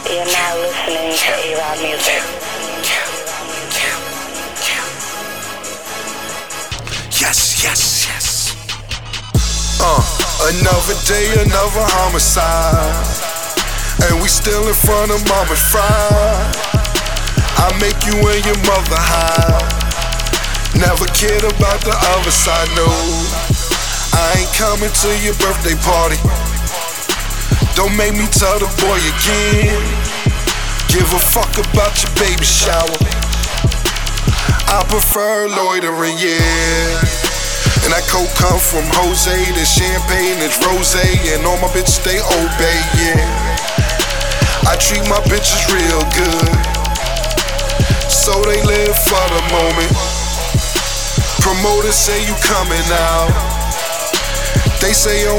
You're now listening to A-Rod Music. Yes, yes, yes. Another day, another homicide, and we still in front of Mama's fried. I make you and your mother high. Never cared about the other side, no. I ain't coming to your birthday party. Don't make me tell the boy again. Give a fuck about your baby shower. I prefer loitering, yeah. And that coke come from Jose, the champagne is rosé, and all my bitches stay obey, yeah. I treat my bitches real good, so they live for the moment. Promoters say you coming out, they say